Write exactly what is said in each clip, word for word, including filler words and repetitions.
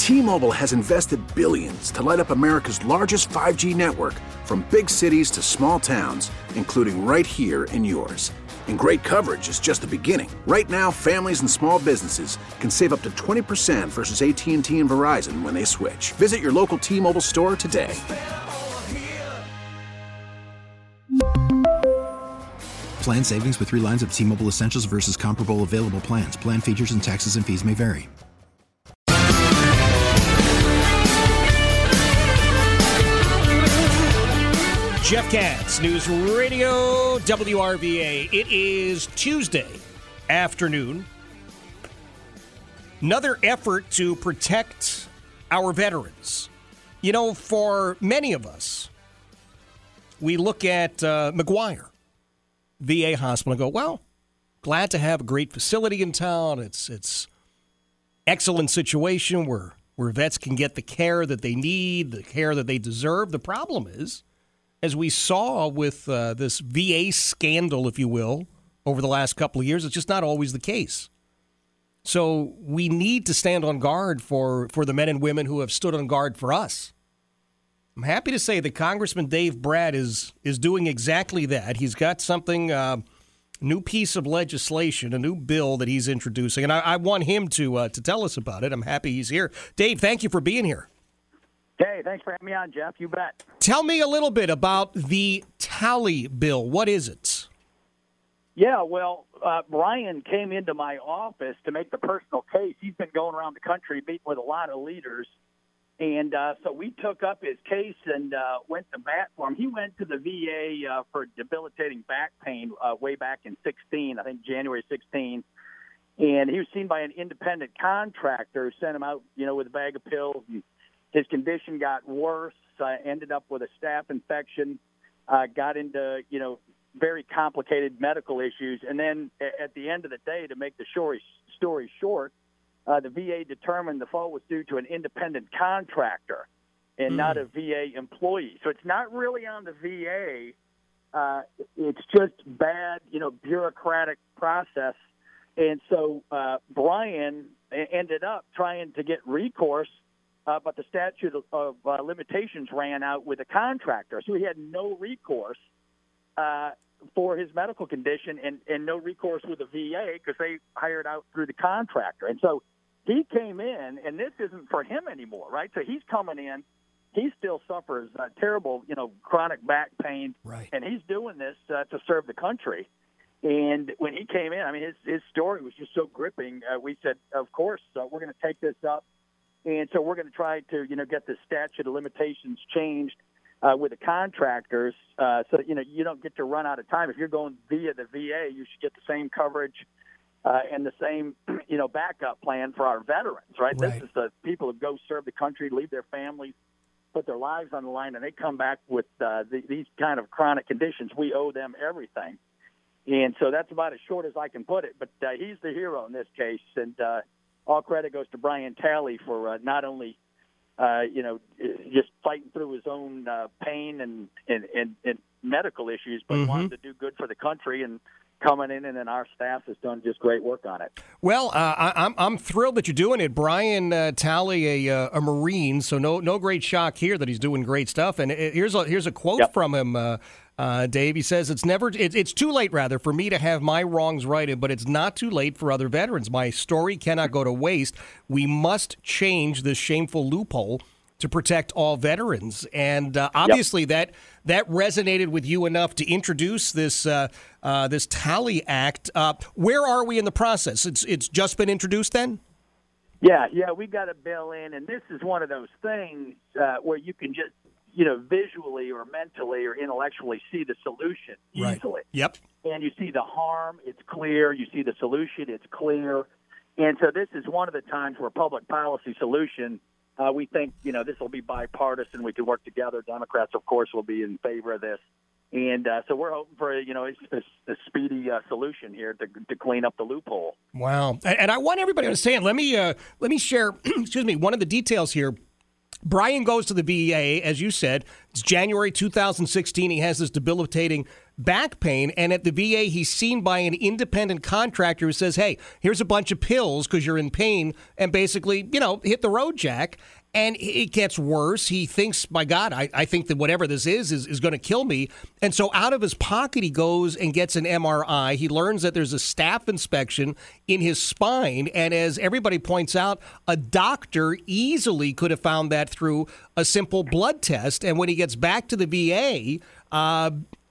T-Mobile has invested billions to light up America's largest five G network, from big cities to small towns, including right here in yours. And great coverage is just the beginning. Right now, families and small businesses can save up to twenty percent versus A T and T and Verizon when they switch. Visit your local T-Mobile store today. Plan savings with three lines of T-Mobile Essentials versus comparable available plans. Plan features and taxes and fees may vary. Jeff Katz, News Radio W R V A. It is Tuesday afternoon. Another effort to protect our veterans. You know, for many of us, we look at uh, McGuire V A Hospital and go, well, glad to have a great facility in town. It's it's excellent situation where, where vets can get the care that they need, the care that they deserve. The problem is, as we saw with uh, this V A scandal, if you will, over the last couple of years, it's just not always the case. So we need to stand on guard for, for the men and women who have stood on guard for us. I'm happy to say that Congressman Dave Brat is is doing exactly that. He's got something, uh, new piece of legislation, a new bill that he's introducing, and I, I want him to uh, to tell us about it. I'm happy he's here. Dave, thank you for being here. Hey, thanks for having me on, Jeff. You bet. Tell me a little bit about the Tally bill. What is it? Yeah, well, uh, Brian came into my office to make the personal case. He's been going around the country meeting with a lot of leaders. And uh, so we took up his case and uh, went to bat for him. He went to the V A uh, for debilitating back pain uh, way back in sixteen, I think January sixteenth. And he was seen by an independent contractor who sent him out, you know, with a bag of pills. And his condition got worse, uh, ended up with a staph infection, uh, got into, you know, very complicated medical issues. And then at the end of the day, to make the story, story short, uh, the V A determined the fault was due to an independent contractor and mm. not a V A employee. So it's not really on the V A. Uh, it's just bad, you know, bureaucratic process. And so uh, Brian ended up trying to get recourse, Uh, but the statute of, of uh, limitations ran out with a contractor. So he had no recourse uh, for his medical condition and, and no recourse with the V A because they hired out through the contractor. And so he came in, and this isn't for him anymore, right? So he's coming in. He still suffers uh, terrible, you know, chronic back pain. Right. And he's doing this uh, to serve the country. And when he came in, I mean, his, his story was just so gripping. Uh, we said, of course, uh, we're going to take this up. And so we're going to try to, you know, get the statute of limitations changed uh, with the contractors uh, so that, you know, you don't get to run out of time. If you're going via the V A, you should get the same coverage uh, and the same, you know, backup plan for our veterans, right? Right. This is the people who go serve the country, leave their families, put their lives on the line, and they come back with uh, the, these kind of chronic conditions. We owe them everything. And so that's about as short as I can put it. But uh, he's the hero in this case, and uh all credit goes to Brian Tally for uh, not only, uh, you know, just fighting through his own uh, pain and, and, and, and medical issues, but mm-hmm. wanting to do good for the country and coming in, and then our staff has done just great work on it. Well, uh, I, I'm I'm thrilled that you're doing it. Brian uh, Tally, a, uh, a Marine, so no no great shock here that he's doing great stuff. And it, here's a here's a quote yep. from him. Uh, Uh, Dave, he says, it's never, it, it's too late, rather, for me to have my wrongs righted, but it's not too late for other veterans. My story cannot go to waste. We must change this shameful loophole to protect all veterans. And uh, obviously yep. that that resonated with you enough to introduce this uh, uh, this Tally Act. Uh, where are we in the process? It's it's just been introduced then? Yeah, yeah, we got a bill in, and this is one of those things uh, where you can just, you know, visually or mentally or intellectually see the solution easily. Right. Yep. And you see the harm, it's clear. You see the solution, it's clear. And so this is one of the times where public policy solution, uh, we think, you know, this will be bipartisan. We can work together. Democrats, of course, will be in favor of this. And uh, so we're hoping for, you know, a, a speedy uh, solution here to, to clean up the loophole. Wow. And, and I want everybody to understand, let me, uh, let me share, excuse me, one of the details here. Brian goes to the V A, as you said. It's January two thousand sixteen. He has this debilitating back pain, and at the V A, he's seen by an independent contractor who says, hey, here's a bunch of pills because you're in pain, and basically, you know, hit the road, Jack. And it gets worse. He thinks, my God, I, I think that whatever this is is, is going to kill me. And so out of his pocket, he goes and gets an M R I. He learns that there's a staph inspection in his spine. And as everybody points out, a doctor easily could have found that through a simple blood test. And when he gets back to the V A, uh,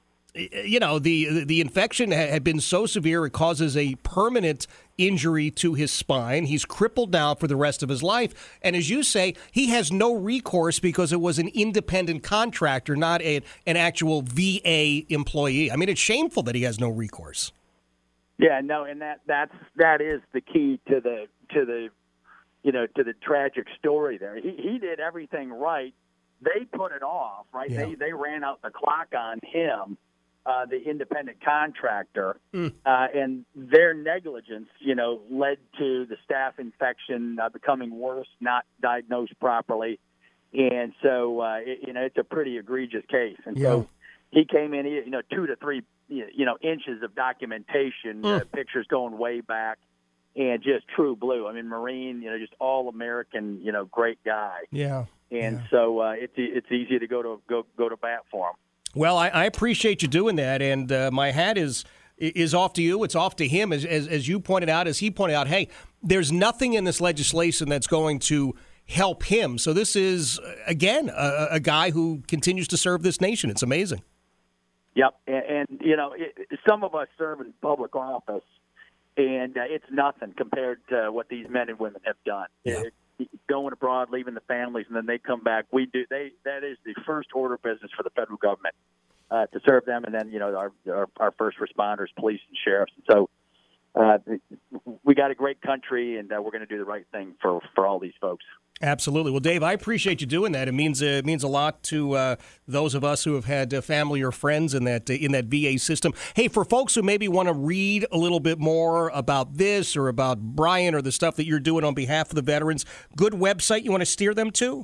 you know, the the infection had been so severe it causes a permanent injury to his spine. He's crippled now for the rest of his life. And as you say, he has no recourse because it was an independent contractor, not a, an actual V A employee. I mean, it's shameful that he has no recourse. Yeah, no, and that that's that is the key to the to the you know to the tragic story there. He he did everything right. They put it off, right? Yeah. They they ran out the clock on him. Uh, the independent contractor, mm. uh, and their negligence, you know, led to the staph infection uh, becoming worse, not diagnosed properly, and so uh, it, you know it's a pretty egregious case. And yeah. so he came in, you know, two to three, you know, inches of documentation, mm. uh, pictures going way back, and just true blue. I mean, Marine, you know, just all American, you know, great guy. Yeah, and yeah. so uh, it's it's easy to go to go go to bat for him. Well, I, I appreciate you doing that, and uh, my hat is is off to you. It's off to him, as, as as you pointed out, as he pointed out. Hey, there's nothing in this legislation that's going to help him. So this is, again, a, a guy who continues to serve this nation. It's amazing. Yep, and, and you know, it, some of us serve in public office, and uh, it's nothing compared to what these men and women have done. Yeah. It, going abroad, leaving the families, and then they come back. We do. They that is the first order business for the federal government uh, to serve them, and then you know our our, our first responders, police, and sheriffs. And so uh, we got a great country, and uh, we're going to do the right thing for, for all these folks. Absolutely. Well, Dave, I appreciate you doing that. It means uh, it means a lot to uh, those of us who have had uh, family or friends in that uh, in that V A system. Hey, for folks who maybe want to read a little bit more about this or about Brian or the stuff that you're doing on behalf of the veterans, good website you want to steer them to?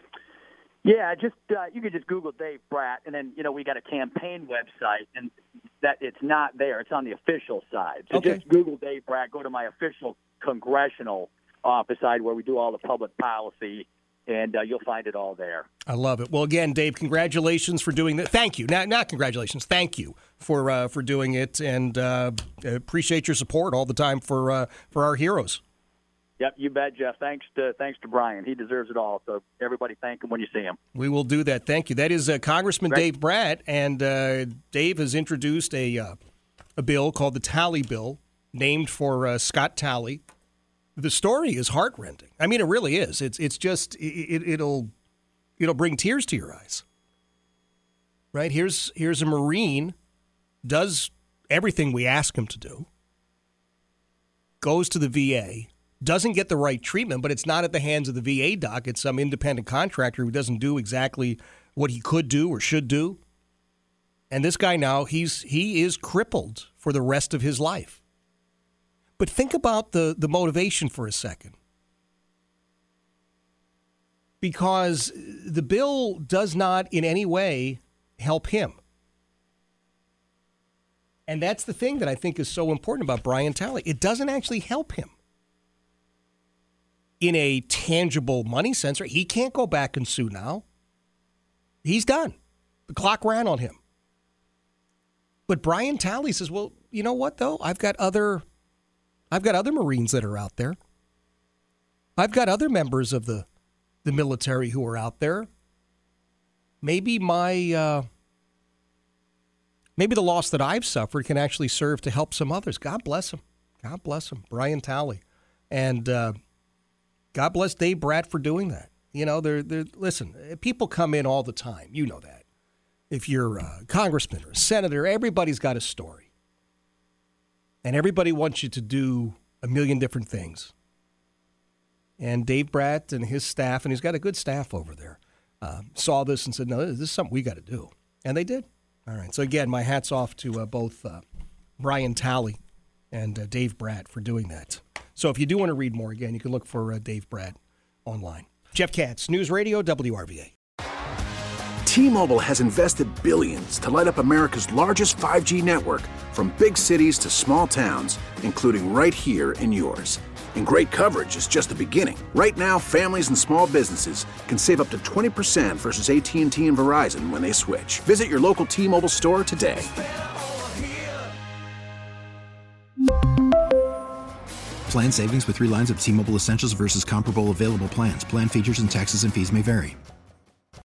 Yeah, just uh, you could just Google Dave Brat, and then you know we got a campaign website, and that it's not there; it's on the official side. So okay. just Google Dave Brat, go to my official congressional office side where we do all the public policy, and uh, you'll find it all there. I love it. Well, again, Dave, congratulations for doing that. Thank you. Not, not congratulations. Thank you for uh, for doing it, and uh, appreciate your support all the time for uh, for our heroes. Yep, you bet, Jeff. Thanks to thanks to Brian. He deserves it all. So everybody thank him when you see him. We will do that. Thank you. That is uh, Congressman Great. Dave Brat, and uh, Dave has introduced a uh, a bill called the Talley Bill, named for uh, Scott Talley. The story is heartrending. I mean, it really is. It's it's just it, it'll it'll bring tears to your eyes. Right? Here's here's a Marine, does everything we ask him to do, goes to the V A, doesn't get the right treatment, but it's not at the hands of the V A doc. It's some independent contractor who doesn't do exactly what he could do or should do. And this guy now, he's he is crippled for the rest of his life. But think about the, the motivation for a second. Because the bill does not in any way help him. And that's the thing that I think is so important about Brian Talley. It doesn't actually help him. In a tangible money sense, he can't go back and sue now. He's done. The clock ran on him. But Brian Talley says, well, you know what, though? I've got other... I've got other Marines that are out there. I've got other members of the, the military who are out there. Maybe my uh, maybe the loss that I've suffered can actually serve to help some others. God bless him. God bless him, Brian Talley, and uh, God bless Dave Brat for doing that. You know, they're they're listen. People come in all the time. You know that. If you're a congressman or a senator, everybody's got a story. And everybody wants you to do a million different things. And Dave Brat and his staff, and he's got a good staff over there, uh, saw this and said, no, this is something we got to do. And they did. All right. So, again, my hat's off to uh, both uh, Brian Talley and uh, Dave Brat for doing that. So if you do want to read more, again, you can look for uh, Dave Brat online. Jeff Katz, News Radio, W R V A. T-Mobile has invested billions to light up America's largest five G network, from big cities to small towns, including right here in yours. And great coverage is just the beginning. Right now, families and small businesses can save up to twenty percent versus A T and T and Verizon when they switch. Visit your local T-Mobile store today. Plan savings with three lines of T-Mobile Essentials versus comparable available plans. Plan features and taxes and fees may vary.